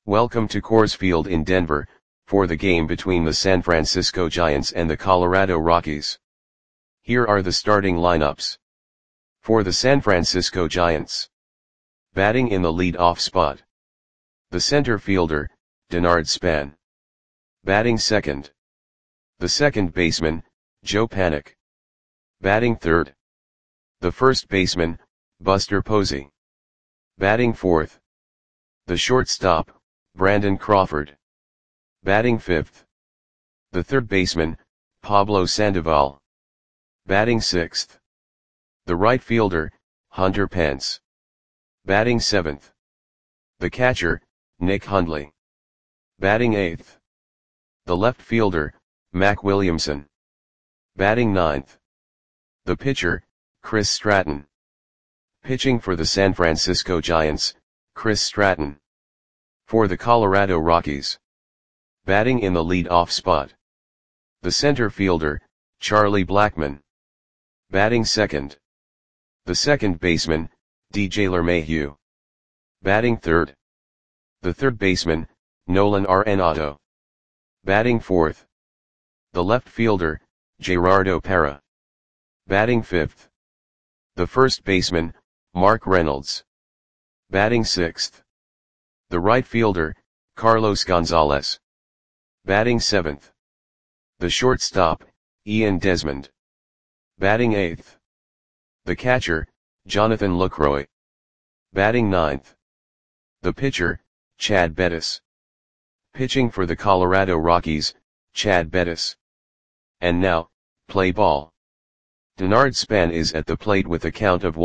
Welcome to Coors Field in Denver, for the game between the San Francisco Giants and the Colorado Rockies. Here are the starting lineups. For the San Francisco Giants. Batting in the lead-off spot. The center fielder, Denard Span. Batting second. The second baseman, Joe Panik. Batting third. The first baseman, Buster Posey. Batting fourth. The shortstop, Brandon Crawford. Batting fifth. The third baseman, Pablo Sandoval. Batting sixth. The right fielder, Hunter Pence. Batting seventh. The catcher, Nick Hundley. Batting eighth. The left fielder, Mac Williamson. Batting ninth. The pitcher, Chris Stratton. Pitching for the San Francisco Giants, Chris Stratton. For the Colorado Rockies. Batting in the lead-off spot. The center fielder, Charlie Blackmon. Batting second. The second baseman, DJ LeMahieu. Batting third. The third baseman, Nolan Arenado. Batting fourth. The left fielder, Gerardo Parra. Batting fifth. The first baseman, Mark Reynolds. Batting sixth. The right fielder, Carlos Gonzalez. Batting seventh. The shortstop, Ian Desmond. Batting eighth. The catcher, Jonathan Lucroy. Batting ninth. The pitcher, Chad Bettis. Pitching for the Colorado Rockies, Chad Bettis. And now, play ball. Denard Span is at the plate with a count of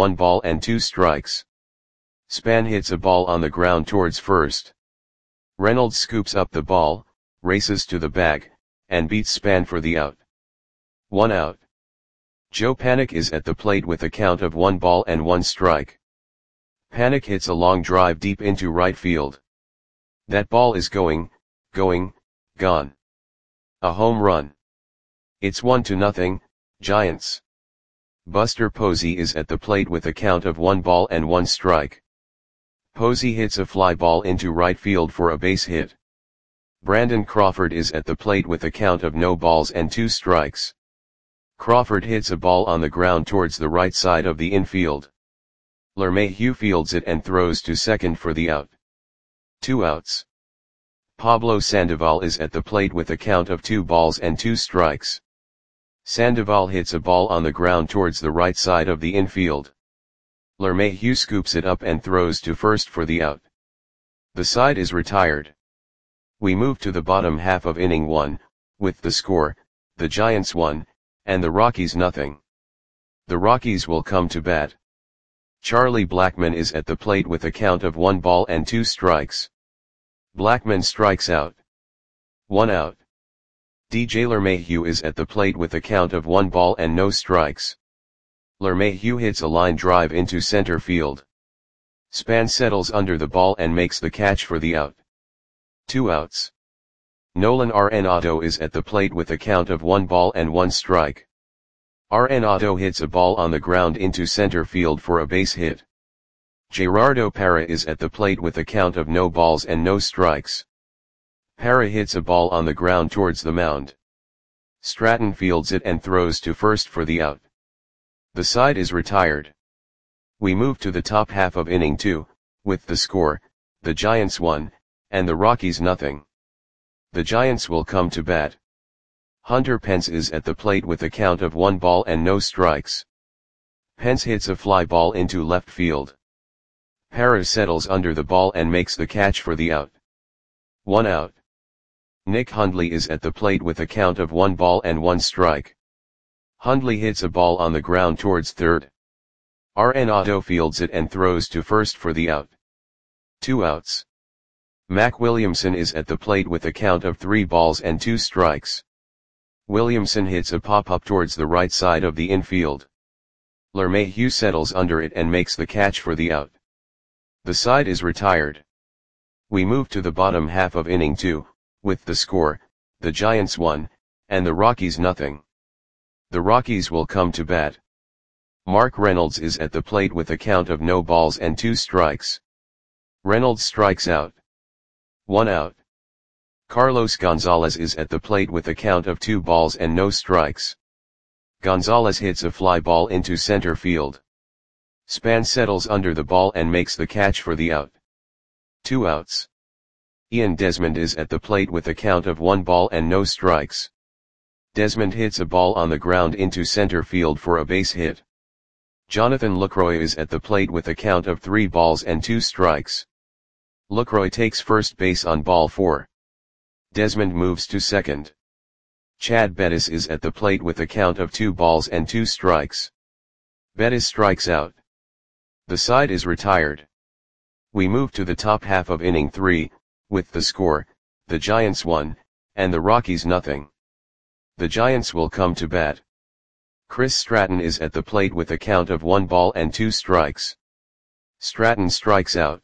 1-2 Span hits a ball on the ground towards first. Reynolds scoops up the ball, races to the bag, and beats Span for the out. 1 out. Joe Panik is at the plate with a count of 1-1. Panik hits a long drive deep into right field. That ball is going, gone. A home run. It's 1-0, Giants. Buster Posey is at the plate with a count of 1-1. Posey hits a fly ball into right field for a base hit. Brandon Crawford is at the plate with a count of 0-2. Crawford hits a ball on the ground towards the right side of the infield. LeMahieu fields it and throws to second for the out. 2 outs. Pablo Sandoval is at the plate with a count of 2-2. Sandoval hits a ball on the ground towards the right side of the infield. LeMahieu scoops it up and throws to first for the out. The side is retired. We move to the bottom half of inning 1, with the score, the Giants 1, and the Rockies nothing. The Rockies will come to bat. Charlie Blackmon is at the plate with a count of 1-2. Blackmon strikes out. 1 out. DJ LeMahieu is at the plate with a count of 1-0. LeMahieu hits a line drive into center field. Span settles under the ball and makes the catch for the out. 2 outs. Nolan Arenado is at the plate with a count of 1-1. Arenado hits a ball on the ground into center field for a base hit. Gerardo Parra is at the plate with a count of 0-0. Parra hits a ball on the ground towards the mound. Stratton fields it and throws to first for the out. The side is retired. We move to the top half of inning 2, with the score, the Giants 1, and the Rockies nothing. The Giants will come to bat. Hunter Pence is at the plate with a count of 1-0. Pence hits a fly ball into left field. Parra settles under the ball and makes the catch for the out. 1 out. Nick Hundley is at the plate with a count of 1-1. Hundley hits a ball on the ground towards third. Arenado fields it and throws to first for the out. 2 outs. Mac Williamson is at the plate with a count of 3-2. Williamson hits a pop-up towards the right side of the infield. LeMahieu settles under it and makes the catch for the out. The side is retired. We move to the bottom half of inning 2, with the score, the Giants 1, and the Rockies nothing. The Rockies will come to bat. Mark Reynolds is at the plate with a count of 0-2. Reynolds strikes out. 1 out. Carlos Gonzalez is at the plate with a count of 2 balls and no strikes. Gonzalez hits a fly ball into center field. Span settles under the ball and makes the catch for the out. 2 outs. Ian Desmond is at the plate with a count of 1 ball and no strikes. Desmond hits a ball on the ground into center field for a base hit. Jonathan Lucroy is at the plate with a count of 3 balls and 2 strikes. Lucroy takes first base on ball 4. Desmond moves to second. Chad Bettis is at the plate with a count of 2 balls and 2 strikes. Bettis strikes out. The side is retired. We move to the top half of inning 3, with the score, the Giants 1, and the Rockies nothing. The Giants will come to bat. Chris Stratton is at the plate with a count of 1 ball and 2 strikes. Stratton strikes out.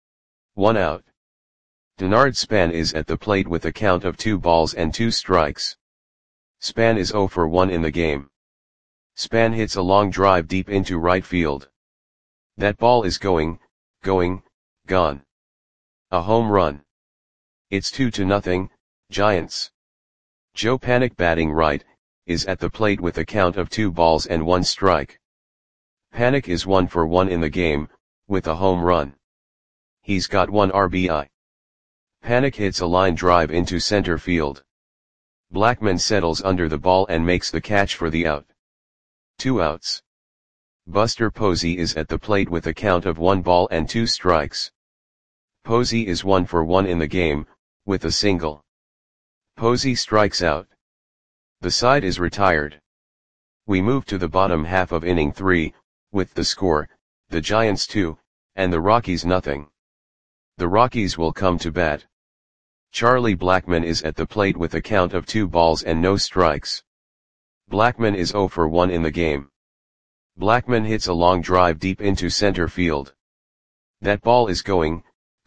1 out. Denard Span is at the plate with a count of 2 balls and 2 strikes. Span is 0 for 1 in the game. Span hits a long drive deep into right field. That ball is going, gone. A home run. It's 2-0, Giants. Joe Panik batting right, is at the plate with a count of 2 balls and 1 strike. Panik is 1 for 1 in the game, with a home run. He's got 1 RBI. Panik hits a line drive into center field. Blackman settles under the ball and makes the catch for the out. 2 outs. Buster Posey is at the plate with a count of 1 ball and 2 strikes. Posey is 1 for 1 in the game, with a single. Posey strikes out. The side is retired. We move to the bottom half of inning 3, with the score, the Giants 2, and the Rockies nothing. The Rockies will come to bat. Charlie Blackmon is at the plate with a count of 2 balls and no strikes. Blackmon is 0 for 1 in the game. Blackmon hits a long drive deep into center field. That ball is going,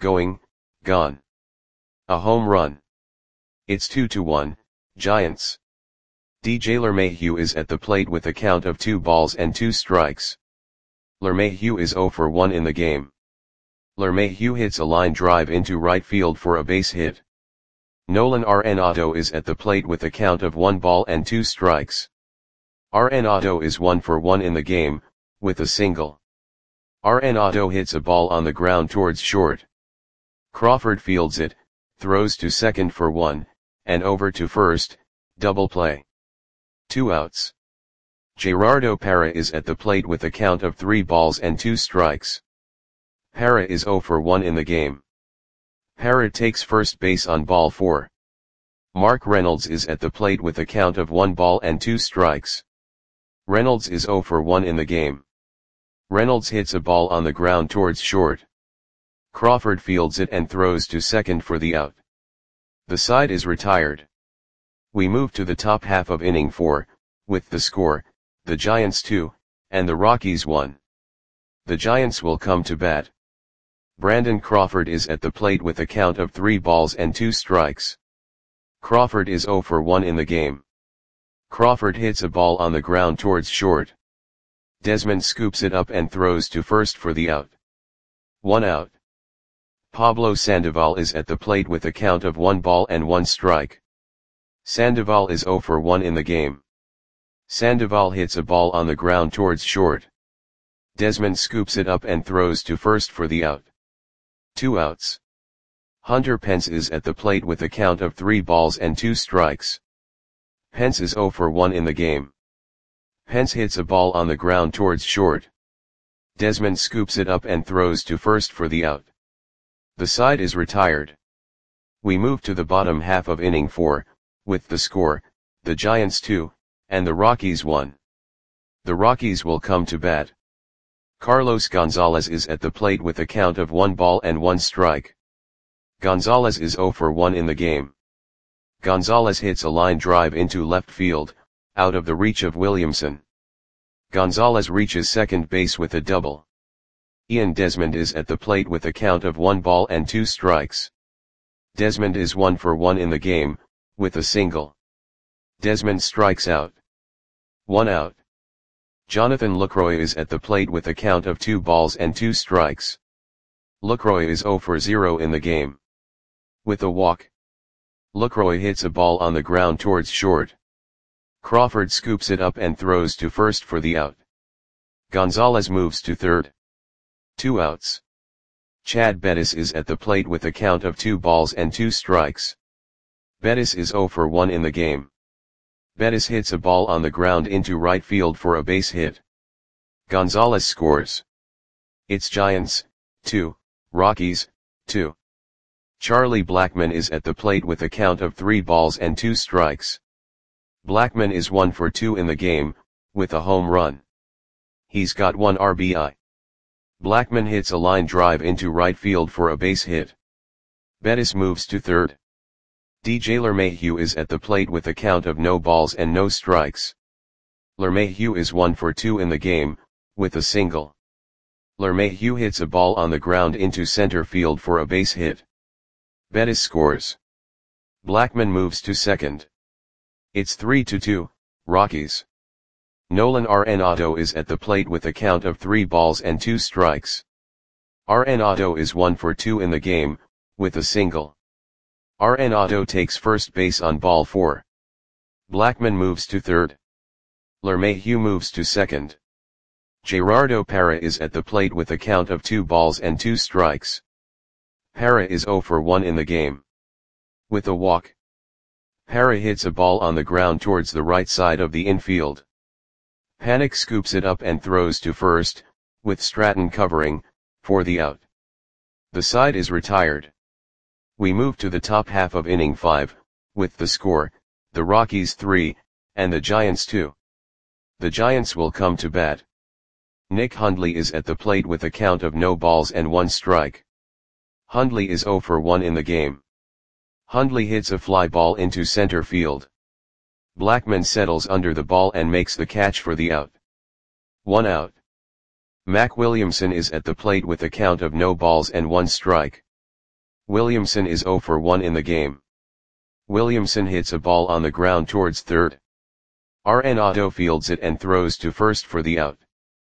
gone. A home run. It's 2-1, Giants. DJ LeMahieu is at the plate with a count of 2 balls and 2 strikes. LeMahieu is 0 for 1 in the game. LeMahieu hits a line drive into right field for a base hit. Nolan Arenado is at the plate with a count of 1 ball and 2 strikes. Arenado is 1 for 1 in the game, with a single. Arenado hits a ball on the ground towards short. Crawford fields it, throws to second for 1, and over to first, double play. 2 outs. Gerardo Parra is at the plate with a count of 3 balls and 2 strikes. Parra is 0 for 1 in the game. Parra takes first base on ball 4. Mark Reynolds is at the plate with a count of 1 ball and 2 strikes. Reynolds is 0 for 1 in the game. Reynolds hits a ball on the ground towards short. Crawford fields it and throws to second for the out. The side is retired. We move to the top half of inning 4, with the score, the Giants 2, and the Rockies 1. The Giants will come to bat. Brandon Crawford is at the plate with a count of 3 balls and 2 strikes. Crawford is 0 for 1 in the game. Crawford hits a ball on the ground towards short. Desmond scoops it up and throws to first for the out. 1 out. Pablo Sandoval is at the plate with a count of 1 ball and 1 strike. Sandoval is 0 for 1 in the game. Sandoval hits a ball on the ground towards short. Desmond scoops it up and throws to first for the out. 2 outs. Hunter Pence is at the plate with a count of 3 balls and 2 strikes. Pence is 0 for 1 in the game. Pence hits a ball on the ground towards short. Desmond scoops it up and throws to first for the out. The side is retired. We move to the bottom half of inning 4, with the score, the Giants 2, and the Rockies 1. The Rockies will come to bat. Carlos Gonzalez is at the plate with a count of 1 ball and 1 strike. Gonzalez is 0 for 1 in the game. Gonzalez hits a line drive into left field, out of the reach of Williamson. Gonzalez reaches second base with a double. Ian Desmond is at the plate with a count of 1 ball and 2 strikes. Desmond is 1 for 1 in the game, with a single. Desmond strikes out. 1 out. Jonathan Lucroy is at the plate with a count of 2 balls and 2 strikes. Lucroy is 0 for 0 in the game. With a walk. Lucroy hits a ball on the ground towards short. Crawford scoops it up and throws to first for the out. Gonzalez moves to third. 2 outs. Chad Bettis is at the plate with a count of 2 balls and 2 strikes. Bettis is 0 for 1 in the game. Bettis hits a ball on the ground into right field for a base hit. Gonzalez scores. It's Giants, 2, Rockies, 2. Charlie Blackmon is at the plate with a count of 3 balls and 2 strikes. Blackmon is 1 for 2 in the game, with a home run. He's got 1 RBI. Blackmon hits a line drive into right field for a base hit. Bettis moves to third. DJ LeMahieu is at the plate with a count of no balls and no strikes. LeMahieu is 1 for 2 in the game, with a single. LeMahieu hits a ball on the ground into center field for a base hit. Bettis scores. Blackmon moves to second. It's 3-2, Rockies. Nolan Arenado is at the plate with a count of 3 balls and 2 strikes. Arenado is 1 for 2 in the game, with a single. Arenado takes first base on ball 4. Blackmon moves to third. LeMahieu moves to second. Gerardo Parra is at the plate with a count of 2 balls and 2 strikes. Parra is 0 for 1 in the game. With a walk. Parra hits a ball on the ground towards the right side of the infield. Panik scoops it up and throws to first, with Stratton covering, for the out. The side is retired. We move to the top half of inning 5, with the score, the Rockies 3, and the Giants 2. The Giants will come to bat. Nick Hundley is at the plate with a count of no balls and 1 strike. Hundley is 0 for 1 in the game. Hundley hits a fly ball into center field. Blackmon settles under the ball and makes the catch for the out. 1 out. Mac Williamson is at the plate with a count of no balls and 1 strike. Williamson is 0 for 1 in the game. Williamson hits a ball on the ground towards third. Arenado fields it and throws to first for the out.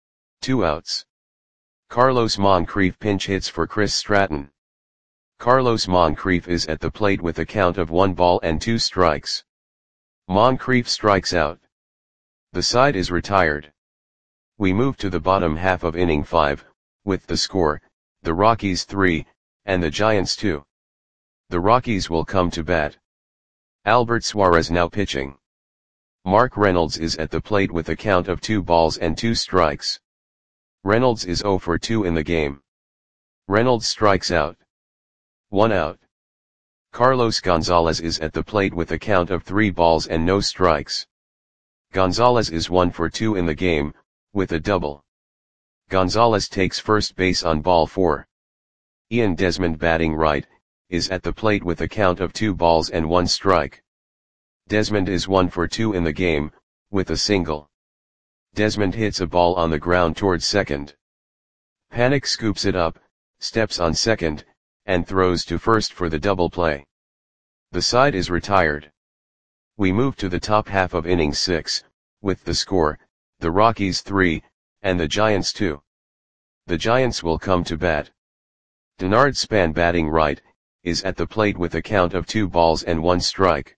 2 outs. Carlos Moncrief pinch hits for Chris Stratton. Carlos Moncrief is at the plate with a count of 1 ball and 2 strikes. Moncrief strikes out. The side is retired. We move to the bottom half of inning 5, with the score, the Rockies 3, and the Giants 2. The Rockies will come to bat. Albert Suarez now pitching. Mark Reynolds is at the plate with a count of 2 balls and 2 strikes. Reynolds is 0 for 2 in the game. Reynolds strikes out. 1 out. Carlos Gonzalez is at the plate with a count of 3 balls and no strikes. Gonzalez is 1 for 2 in the game, with a double. Gonzalez takes first base on ball 4. Ian Desmond batting right, is at the plate with a count of 2 balls and 1 strike. Desmond is 1 for 2 in the game, with a single. Desmond hits a ball on the ground towards second. Panik scoops it up, steps on second, and throws to first for the double play. The side is retired. We move to the top half of inning 6, with the score, the Rockies 3, and the Giants 2. The Giants will come to bat. Denard Span batting right, is at the plate with a count of 2 balls and 1 strike.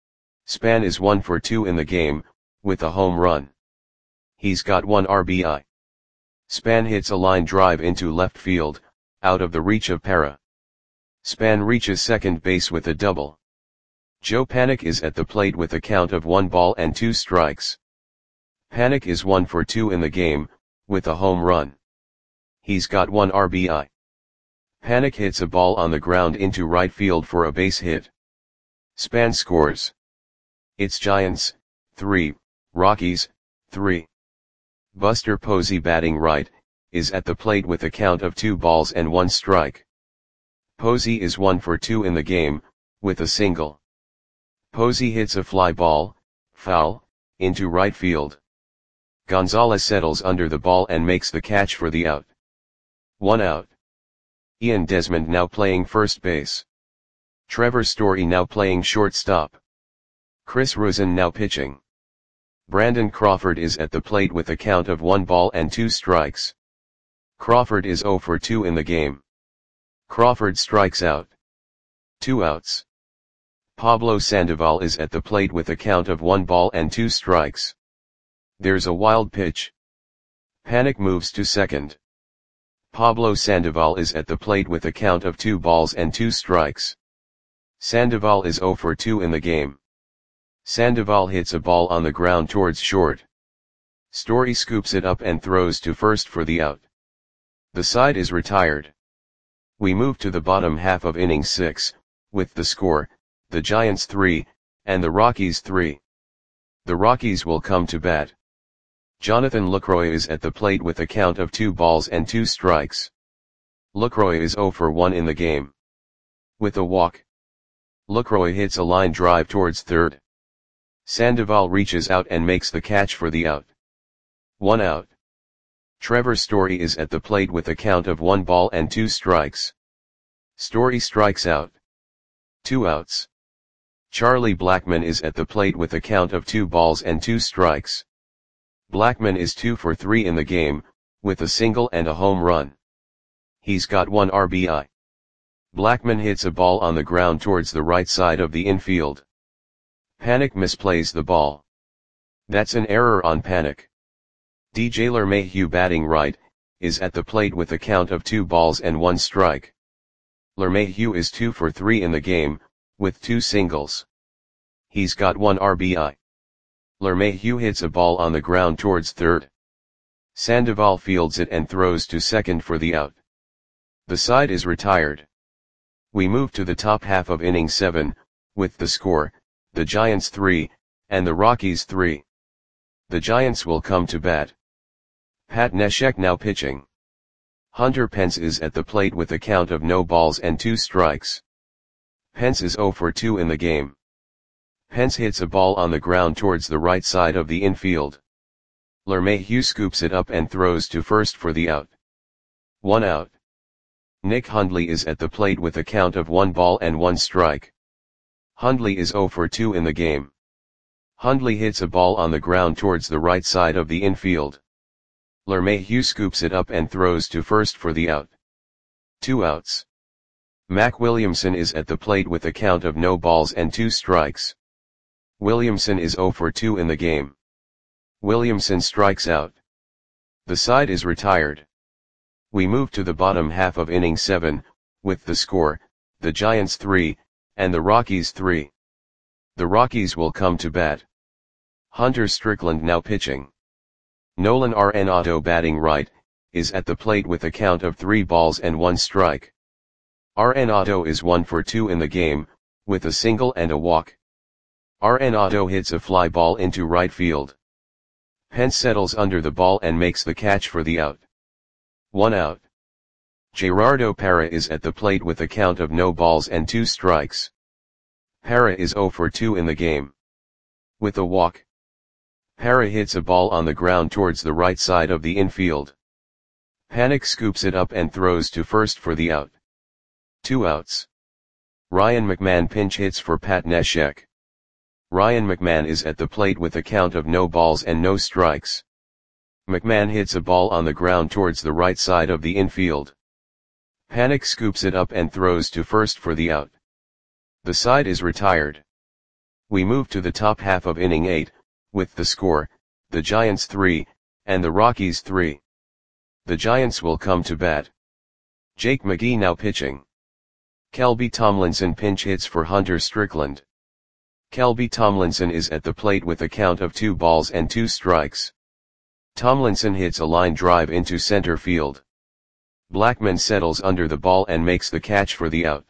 Span is 1 for 2 in the game, with a home run. He's got 1 RBI. Span hits a line drive into left field, out of the reach of Parra. Span reaches second base with a double. Joe Panik is at the plate with a count of 1 ball and 2 strikes. Panik is 1 for 2 in the game, with a home run. He's got 1 RBI. Panik hits a ball on the ground into right field for a base hit. Span scores. It's Giants, 3, Rockies, 3. Buster Posey batting right, is at the plate with a count of 2 balls and 1 strike. Posey is 1 for 2 in the game, with a single. Posey hits a fly ball, foul, into right field. Gonzalez settles under the ball and makes the catch for the out. 1 out. Ian Desmond now playing first base. Trevor Story now playing shortstop. Chris Rosen now pitching. Brandon Crawford is at the plate with a count of 1 ball and 2 strikes. Crawford is 0 for 2 in the game. Crawford strikes out. 2 outs. Pablo Sandoval is at the plate with a count of 1 ball and 2 strikes. There's a wild pitch. Panik moves to second. Pablo Sandoval is at the plate with a count of 2 balls and 2 strikes. Sandoval is 0 for 2 in the game. Sandoval hits a ball on the ground towards short. Story scoops it up and throws to first for the out. The side is retired. We move to the bottom half of inning 6, with the score, the Giants 3, and the Rockies 3. The Rockies will come to bat. Jonathan Lucroy is at the plate with a count of 2 balls and 2 strikes. Lucroy is 0 for 1 in the game. With a walk, Lucroy hits a line drive towards third. Sandoval reaches out and makes the catch for the out. 1 out. Trevor Story is at the plate with a count of 1 ball and 2 strikes. Story strikes out. 2 outs. Charlie Blackmon is at the plate with a count of 2 balls and 2 strikes. Blackmon is 2 for 3 in the game, with a single and a home run. He's got 1 RBI. Blackmon hits a ball on the ground towards the right side of the infield. Panik misplays the ball. That's an error on Panik. DJ LeMahieu, batting right, is at the plate with a count of 2 balls and 1 strike. LeMahieu is 2 for 3 in the game, with 2 singles. He's got 1 RBI. LeMahieu hits a ball on the ground towards third. Sandoval fields it and throws to second for the out. The side is retired. We move to the top half of inning 7, with the score, the Giants 3, and the Rockies 3. The Giants will come to bat. Pat Neshek now pitching. Hunter Pence is at the plate with a count of no balls and 2 strikes. Pence is 0 for 2 in the game. Pence hits a ball on the ground towards the right side of the infield. LeMahieu scoops it up and throws to first for the out. 1 out. Nick Hundley is at the plate with a count of 1 ball and 1 strike. Hundley is 0 for 2 in the game. Hundley hits a ball on the ground towards the right side of the infield. LeMahieu scoops it up and throws to first for the out. 2 outs. Mac Williamson is at the plate with a count of no balls and 2 strikes. Williamson is 0 for 2 in the game. Williamson strikes out. The side is retired. We move to the bottom half of inning 7, with the score, the Giants 3, and the Rockies 3. The Rockies will come to bat. Hunter Strickland now pitching. Nolan Arenado, batting right, is at the plate with a count of 3 balls and 1 strike. Arenado is 1 for 2 in the game, with a single and a walk. Arenado hits a fly ball into right field. Pence settles under the ball and makes the catch for the out. 1 out. Gerardo Parra is at the plate with a count of no balls and 2 strikes. Parra is 0 for 2 in the game. With a walk, Parra hits a ball on the ground towards the right side of the infield. Panik scoops it up and throws to first for the out. 2 outs. Ryan McMahon pinch hits for Pat Neshek. Ryan McMahon is at the plate with a count of no balls and no strikes. McMahon hits a ball on the ground towards the right side of the infield. Panik scoops it up and throws to first for the out. The side is retired. We move to the top half of inning 8, with the score, the Giants 3, and the Rockies 3. The Giants will come to bat. Jake McGee now pitching. Kelby Tomlinson pinch hits for Hunter Strickland. Kelby Tomlinson is at the plate with a count of 2 balls and 2 strikes. Tomlinson hits a line drive into center field. Blackmon settles under the ball and makes the catch for the out.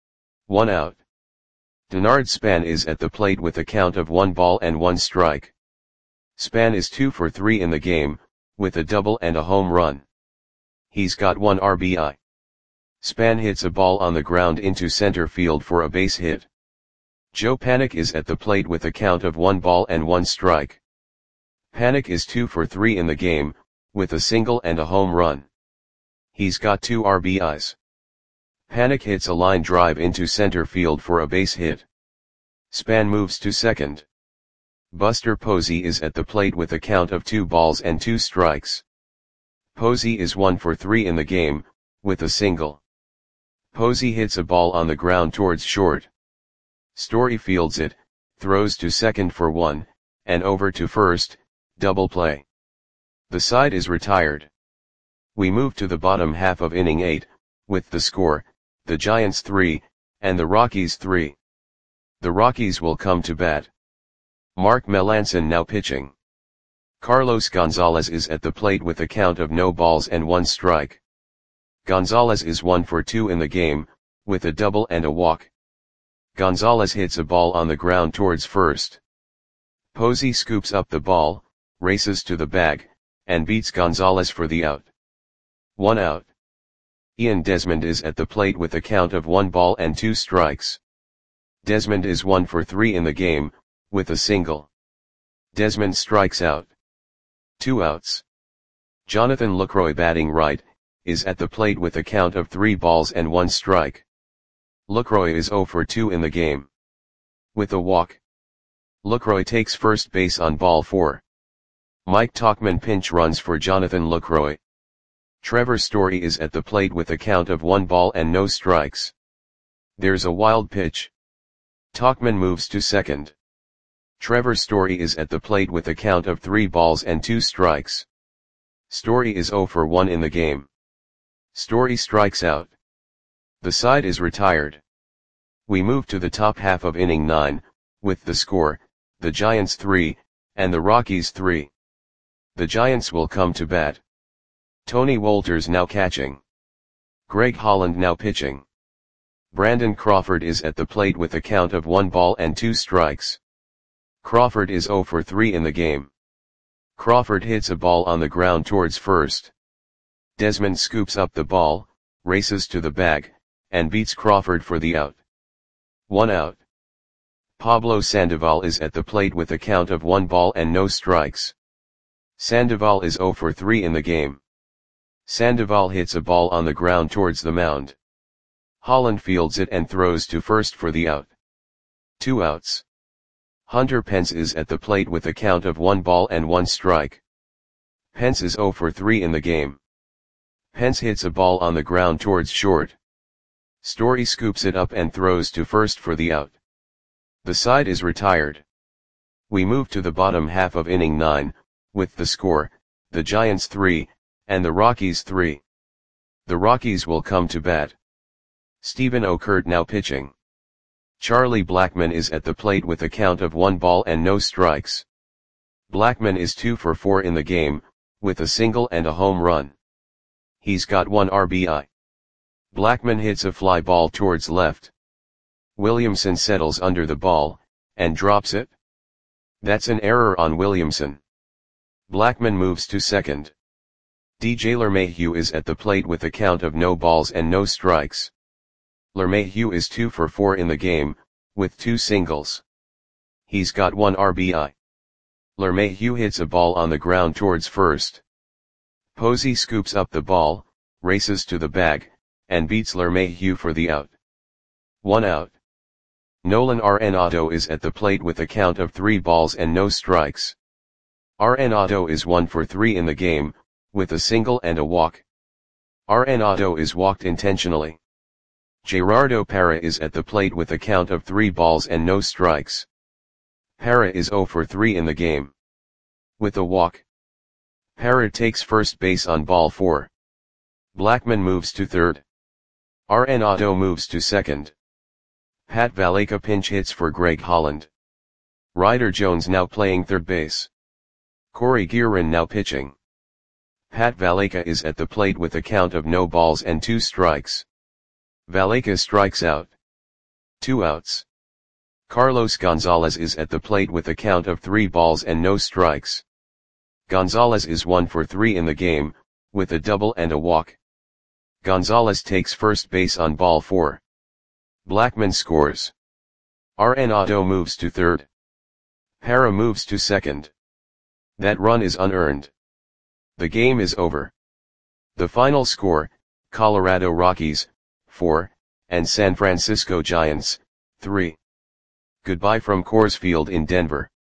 1 out. Denard Span is at the plate with a count of 1 ball and 1 strike. Span is 2 for 3 in the game, with a double and a home run. He's got 1 RBI. Span hits a ball on the ground into center field for a base hit. Joe Panik is at the plate with a count of 1 ball and 1 strike. Panik is 2 for 3 in the game, with a single and a home run. He's got 2 RBIs. Panik hits a line drive into center field for a base hit. Span moves to second. Buster Posey is at the plate with a count of 2 balls and 2 strikes. Posey is 1 for 3 in the game, with a single. Posey hits a ball on the ground towards short. Story fields it, throws to second for 1, and over to first, double play. The side is retired. We move to the bottom half of inning 8, with the score, the Giants 3, and the Rockies 3. The Rockies will come to bat. Mark Melancon now pitching. Carlos Gonzalez is at the plate with a count of no balls and 1 strike. Gonzalez is 1 for 2 in the game, with a double and a walk. Gonzalez hits a ball on the ground towards first. Posey scoops up the ball, races to the bag, and beats Gonzalez for the out. 1 out. Ian Desmond is at the plate with a count of 1 ball and 2 strikes. Desmond is 1 for 3 in the game, with a single. Desmond strikes out. 2 outs. Jonathan Lucroy batting right, is at the plate with a count of 3 balls and 1 strike. Lucroy is 0 for 2 in the game. With a walk. Lucroy takes first base on ball 4. Mike Tauchman pinch runs for Jonathan Lucroy. Trevor Story is at the plate with a count of 1 ball and no strikes. There's a wild pitch. Tauchman moves to second. Trevor Story is at the plate with a count of 3 balls and 2 strikes. Story is 0 for 1 in the game. Story strikes out. The side is retired. We move to the top half of inning 9, with the score, the Giants 3, and the Rockies 3. The Giants will come to bat. Tony Wolters now catching. Greg Holland now pitching. Brandon Crawford is at the plate with a count of 1 ball and 2 strikes. Crawford is 0 for 3 in the game. Crawford hits a ball on the ground towards first. Desmond scoops up the ball, races to the bag, and beats Crawford for the out. 1 out. Pablo Sandoval is at the plate with a count of 1 ball and no strikes. Sandoval is 0 for 3 in the game. Sandoval hits a ball on the ground towards the mound. Holland fields it and throws to first for the out. 2 outs. Hunter Pence is at the plate with a count of 1 ball and 1 strike. Pence is 0 for 3 in the game. Pence hits a ball on the ground towards short. Story scoops it up and throws to first for the out. The side is retired. We move to the bottom half of inning 9, with the score, the Giants 3, and the Rockies 3. The Rockies will come to bat. Stephen Okert now pitching. Charlie Blackmon is at the plate with a count of 1 ball and no strikes. Blackmon is 2 for 4 in the game, with a single and a home run. He's got 1 RBI. Blackmon hits a fly ball towards left. Williamson settles under the ball, and drops it. That's an error on Williamson. Blackmon moves to second. DJ LeMahieu is at the plate with a count of no balls and no strikes. LeMahieu is 2 for 4 in the game, with 2 singles. He's got 1 RBI. LeMahieu hits a ball on the ground towards first. Posey scoops up the ball, races to the bag, and beats LeMahieu for the out. 1 out. Nolan Arenado is at the plate with a count of 3 balls and no strikes. Arenado is 1 for 3 in the game, with a single and a walk. Arenado is walked intentionally. Gerardo Parra is at the plate with a count of 3 balls and no strikes. Parra is 0 for 3 in the game. With a walk. Parra takes first base on ball 4. Blackmon moves to third. Arenado moves to second. Pat Valaika pinch hits for Greg Holland. Ryder Jones now playing third base. Corey Guerin now pitching. Pat Valaika is at the plate with a count of no balls and 2 strikes. Valaika strikes out. 2 outs. Carlos Gonzalez is at the plate with a count of 3 balls and no strikes. Gonzalez is 1 for 3 in the game, with a double and a walk. Gonzalez takes first base on ball 4. Blackmon scores. Arenado moves to third. Parra moves to second. That run is unearned. The game is over. The final score, Colorado Rockies, 4, and San Francisco Giants, 3. Goodbye from Coors Field in Denver.